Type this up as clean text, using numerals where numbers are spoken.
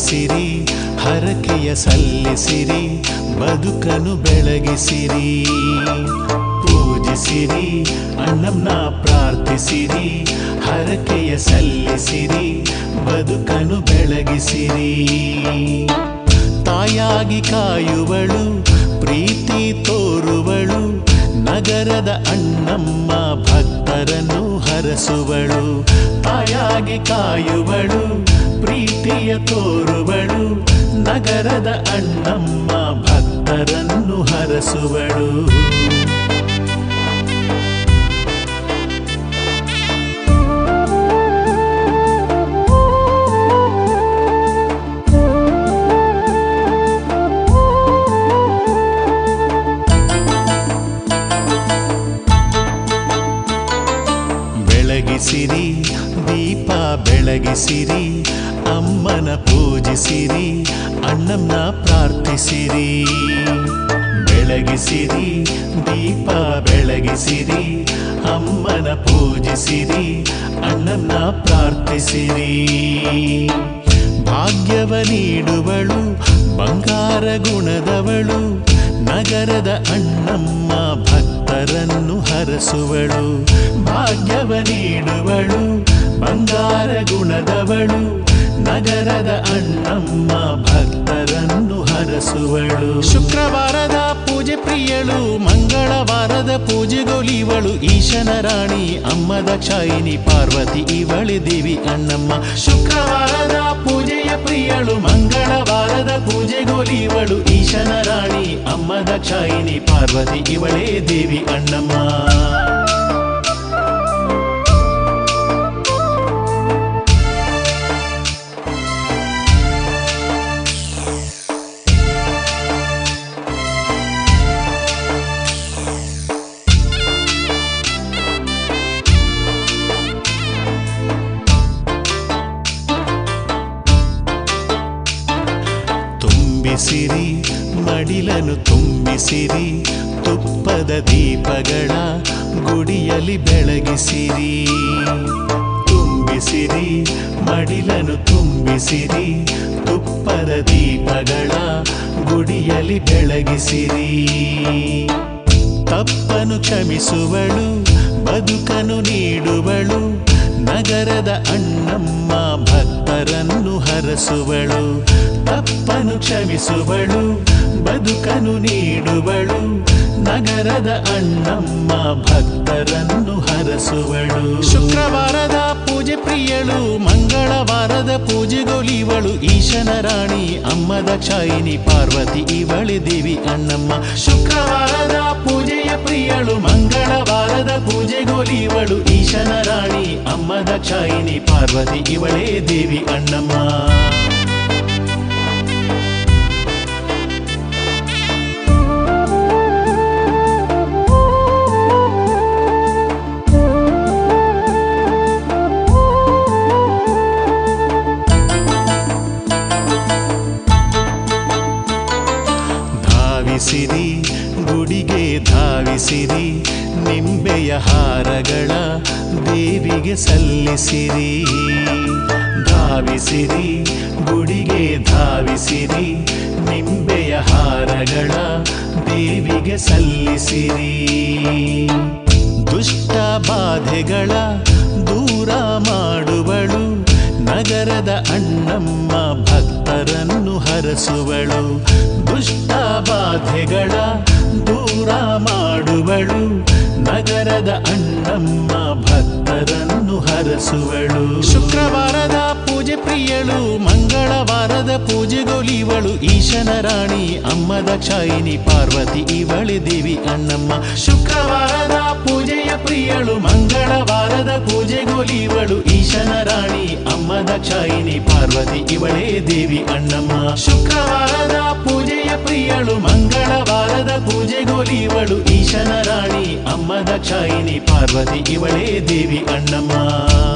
ಪ್ರಾರ್ಥಿಸಿರಿ, ಹರಕೆಯ ಸಲ್ಲಿಸಿರಿ, ಬದುಕನ್ನು ಬೆಳಗಿಸಿರಿ. ಪೂಜಿಸಿರಿ, ಅಣ್ಣಂನ ಪ್ರಾರ್ಥಿಸಿರಿ, ಹರಕೆಯ ಸಲ್ಲಿಸಿರಿ, ಬದುಕನ್ನು ಬೆಳಗಿಸಿರಿ. ತಾಯಾಗಿ ಕಾಯುವಳು, ಪ್ರೀತಿ ತೋರುವಳು, ನಗರದ ಅಣ್ಣಮ್ಮ ಭಕ್ತರನ್ನು ಹರಸುವಳು. ತಾಯಾಗಿ ಕಾಯುವಳು, ಪ್ರೀತಿಯ ತೋರುವಳು, ನಗರದ ಅಣ್ಣಮ್ಮ ಭಕ್ತರನ್ನು ಹರಸುವಳು. ಬೆಳಗಿಸಿರಿ, ದೀಪ ಬೆಳಗಿಸಿರಿ, ಅಮ್ಮನ ಪೂಜಿಸಿರಿ, ಅಣ್ಣಂನ ಪ್ರಾರ್ಥಿಸಿರಿ. ಬೆಳಗಿಸಿರಿ, ದೀಪ ಬೆಳಗಿಸಿರಿ, ಅಮ್ಮನ ಪೂಜಿಸಿರಿ, ಅಣ್ಣಂನ ಪ್ರಾರ್ಥಿಸಿರಿ. ಭಾಗ್ಯವ ನೀಡುವಳು, ಬಂಗಾರ ಗುಣದವಳು, ನಗರದ ಅಣ್ಣಮ್ಮ ಭಕ್ತರನ್ನು ಹರಸುವಳು. ಭಾಗ್ಯವ ನೀಡುವಳು, ಬಂಗಾರ ಗುಣದವಳು, ನಗರದ ಅಣ್ಣಮ್ಮ ಭಕ್ತರನ್ನು ಹರಸುವಳು. ಶುಕ್ರವಾರದ ಪೂಜೆ ಪ್ರಿಯಳು, ಮಂಗಳವಾರದ ಪೂಜೆಗೊಲಿವಳು, ಈಶನ ರಾಣಿ ಅಮ್ಮ ದಾಕ್ಷಾಯಿನಿ ಪಾರ್ವತಿ ಇವಳೆ ದೇವಿ ಅಣ್ಣಮ್ಮ. ಶುಕ್ರವಾರದ ಪೂಜೆಯ ಪ್ರಿಯಳು, ಮಂಗಳವಾರದ ಪೂಜೆಗೊಲಿವಳು, ಈಶನ ರಾಣಿ ಅಮ್ಮ ದಾಕ್ಷಾಯಿನಿ ಪಾರ್ವತಿ ಇವಳೇ ದೇವಿ ಅಣ್ಣಮ್ಮ. ತುಂಬಿಸಿರಿ, ಮಡಿಲನು ತುಂಬಿಸಿರಿ, ತುಪ್ಪದ ದೀಪಗಳ ಗುಡಿಯಲ್ಲಿ ಬೆಳಗಿಸಿರಿ. ತುಂಬಿಸಿರಿ, ಮಡಿಲನು ತುಂಬಿಸಿರಿ, ತುಪ್ಪದ ದೀಪಗಳ ಗುಡಿಯಲ್ಲಿ ಬೆಳಗಿಸಿರಿ. ತಪ್ಪನು ಕ್ಷಮಿಸುವಳು, ಬದುಕನು ನೀಡುವಳು, ನಗರದ ಅಣ್ಣಮ್ಮ ಭಕ್ತರನ್ನು ಹರಸುವಳು. ತಪ್ಪನು ಕ್ಷಮಿಸುವಳು, ಬದುಕನು ನೀಡುವಳು, ನಗರದ ಅಣ್ಣಮ್ಮ ಭಕ್ತರನ್ನು ಹರಸುವಳು. ಶುಕ್ರವಾರದ ಪೂಜೆ ಪ್ರಿಯಳು, ಮಂಗಳವಾರದ ಪೂಜೆಗೊಲಿವಳು, ಈಶನ ರಾಣಿ ಅಮ್ಮ ದಾಕ್ಷಾಯಿನಿ ಪಾರ್ವತಿ ಇವಳೆ ದೇವಿ ಅಣ್ಣಮ್ಮ. ಶುಕ್ರವಾರದ ಪೂಜೆಯ ಪ್ರಿಯಳು, ಮಂಗಳವಾರದ ಪೂಜೆಗೊಲಿವಳು, ಈಶನ ರಾಣಿ ಅಮ್ಮ ದಾಕ್ಷಾಯಿನಿ ಪಾರ್ವತಿ ಇವಳೇ ದೇವಿ ಅಣ್ಣಮ್ಮ. ಧಾವಿಸಿರಿ, ಗುಡಿಗೆ ಧಾವಿಸಿರಿ, ನಿಂಬೆಯ ಹಾರಗಳ ದೇವಿಗೆ ಸಲ್ಲಿಸಿರಿ. ಧಾವಿಸಿರಿ, ಗುಡಿಗೆ ಧಾವಿಸಿರಿ, ನಿಂಬೆಯ ಹಾರಗಳ ದೇವಿಗೆ ಸಲ್ಲಿಸಿರಿ. ದುಷ್ಟ ಬಾಧೆಗಳ ದೂರ ಮಾಡುವಳು, ನಗರದ ಅಣ್ಣಮ್ಮ ಭಕ್ತರನ್ನು ಹರಸುವಳು. ದುಷ್ಟ ಬಾಧೆಗಳ ದೂರ ಮಾಡುವಳು, ನಗರದ ಅಣ್ಣಮ್ಮ ಭಕ್ತರನ್ನು ಹರಸುವಳು. ಶುಕ್ರವಾರದ ಪೂಜೆ ಪ್ರಿಯಳು, ಮಂಗಳವಾರದ ಪೂಜೆಗೊಲಿವಳು, ಈಶನ ರಾಣಿ ಅಮ್ಮ ದಾಕ್ಷಾಯಿನಿ ಪಾರ್ವತಿ ಇವಳೆ ದೇವಿ ಅಣ್ಣಮ್ಮ. ಶುಕ್ರವಾರದ ಪೂಜೆಯ ಪ್ರಿಯಳು, ಮಂಗಳವಾರದ ಪೂಜೆಗೊಲಿವಳು, ಈಶನ ರಾಣಿ ಅಮ್ಮ ದಾಕ್ಷಾಯಿನಿ ಪಾರ್ವತಿ ಇವಳೇ ದೇವಿ ಅಣ್ಣಮ್ಮ. ಶುಕ್ರವಾರದ ಪೂಜೆಯ ಪ್ರಿಯಳು, ಮಂಗಳವಾರದ ಪೂಜೆಗೊಲಿವಳು, ಈಶನ ರಾಣಿ ಅಮ್ಮ ದಾಕ್ಷಾಯಿನಿ ಪಾರ್ವತಿ ಇವಳೇ ದೇವಿ ಅಣ್ಣಮ್ಮ.